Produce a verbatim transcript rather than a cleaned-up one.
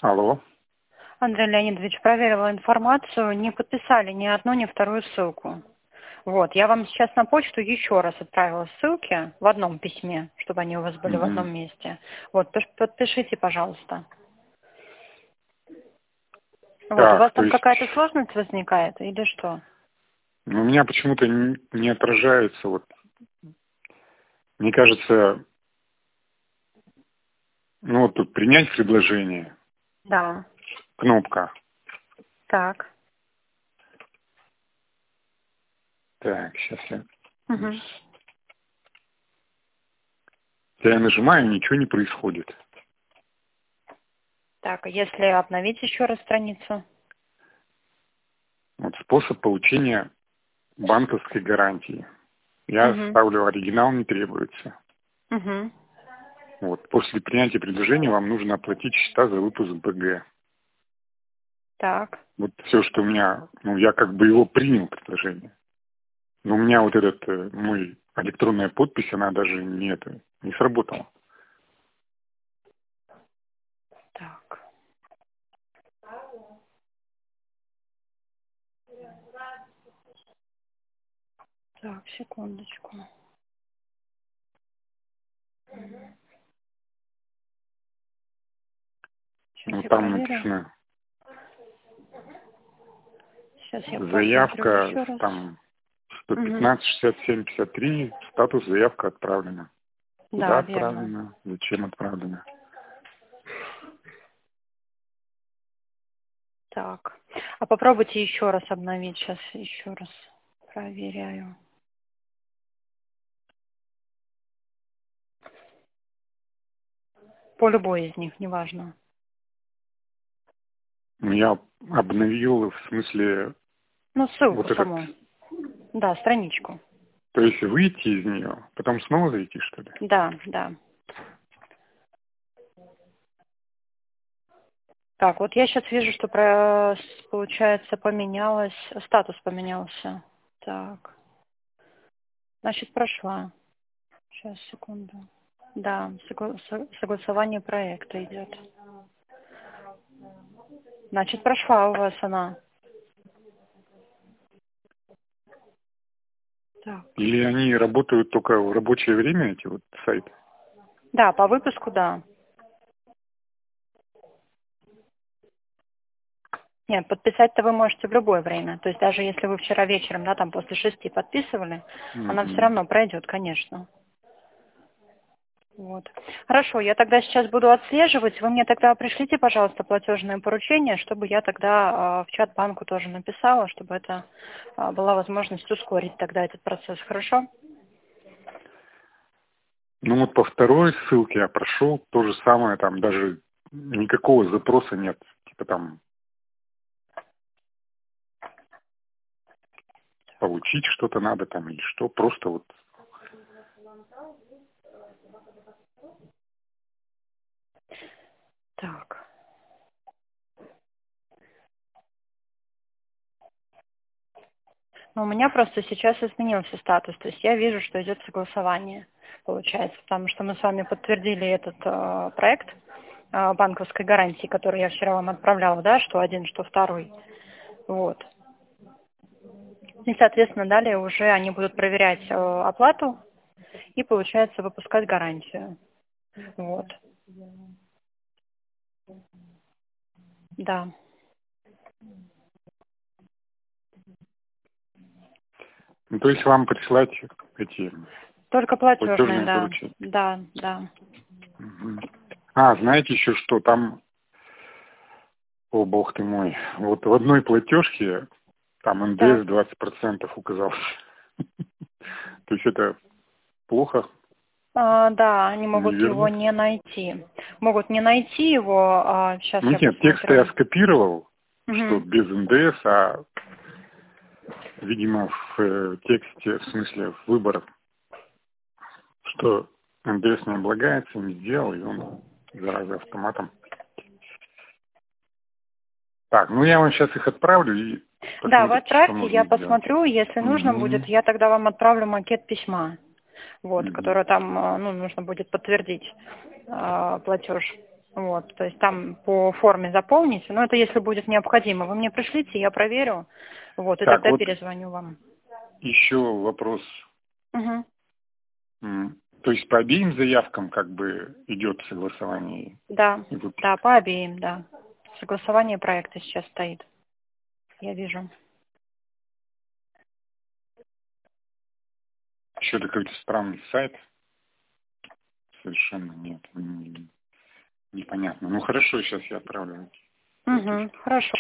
Алло. Андрей Леонидович, проверила информацию, не подписали ни одну, ни вторую ссылку. Вот, я вам сейчас на почту еще раз отправила ссылки в одном письме, чтобы они у вас были в Угу. одном месте. Вот, подпишите, пожалуйста. Вот, у Так, вас то там есть какая-то сложность возникает или что? ну, у меня почему-то не, не отражается, вот, мне кажется, ну вот тут принять предложение, Да. кнопка. Так. Так, сейчас я... Угу. Я нажимаю, ничего не происходит. Так, а если обновить еще раз страницу? Вот способ получения банковской гарантии. Я Угу. ставлю оригинал, не требуется. Угу. Вот, после принятия предложения вам нужно оплатить счета за выпуск БГ. Так. Вот все, что у меня, ну, я как бы его принял, предложение. Но у меня вот этот э, мой электронная подпись, она даже не, это, не сработала. Так. Так, секундочку. Сейчас Ну, я там проверю. написано Сейчас я посмотрю заявка, еще раз. там сто Угу. пятнадцать шестьдесят семь пятьдесят три, статус заявка отправлена. Куда Да, верно. отправлена, зачем отправлена. Так. А попробуйте еще раз обновить. Сейчас еще раз проверяю. По любой из них, неважно. Ну, я обновил, в смысле, Ну, ссылку вот этот, саму. Да, страничку. то есть выйти из нее, потом снова зайти, что ли? Да, да. Так, вот я сейчас вижу, что про, получается, поменялось, статус поменялся. Так. Значит, прошла. Сейчас, секунду. Да, согла- со- согласование проекта идет. Значит, прошла у вас она. Так. Или они работают только в рабочее время, эти вот сайты? Да, по выпуску, да. Нет, подписать-то вы можете в любое время. То есть даже если вы вчера вечером, да, там после шести подписывали, она все Угу. равно пройдет, конечно. Вот. Хорошо, я тогда сейчас буду отслеживать. Вы мне тогда пришлите, пожалуйста, платежное поручение, чтобы я тогда а, в чат банку тоже написала, чтобы это а, была возможность ускорить тогда этот процесс. Хорошо? Ну вот по второй ссылке я прошел, то же самое, там даже никакого запроса нет. Типа там получить что-то надо там или что, просто вот. Так. Ну, у меня просто сейчас изменился статус. То есть я вижу, что идет согласование, получается, потому что мы с вами подтвердили этот э, проект э, банковской гарантии, который я вчера вам отправляла, да, что один, что второй. Вот. И, соответственно, далее уже они будут проверять э, оплату и, получается, выпускать гарантию. Вот. Да. Ну, то есть вам присылать эти Только платежные, платежные да. поручения. Да, да. Мгм. А, знаете еще что, там, о бог ты мой, вот в одной платежке там эн дэ эс Так. двадцать процентов указался. То есть это плохо? А, да, они Не могут его вернуть? не найти. Могут не найти его. А, сейчас Ну я нет, текст я посмотрю. скопировал, что Угу. без эн дэ эс, а, видимо, в э, тексте, в смысле, в выбор, что эн дэ эс не облагается, не сделал, и он, зараза, автоматом. Так, ну я вам сейчас их отправлю и Да, вы посмотрите, что отправьте, я можно сделать. посмотрю, если нужно будет, Угу. я тогда вам отправлю макет письма, вот, Угу. который там, а, ну, нужно будет подтвердить а, платеж. Вот, то есть там по форме заполните, но это если будет необходимо. Вы мне пришлите, я проверю, вот, и Так, тогда вот перезвоню вам. еще вопрос. Угу. М, То есть по обеим заявкам как бы идет согласование Да, и выпуск? да, по обеим, да. Согласование проекта сейчас стоит, я вижу. Еще-то какой-то странный сайт. Совершенно нет. м, Непонятно. Ну хорошо, сейчас я отправлю. Угу, хорошо.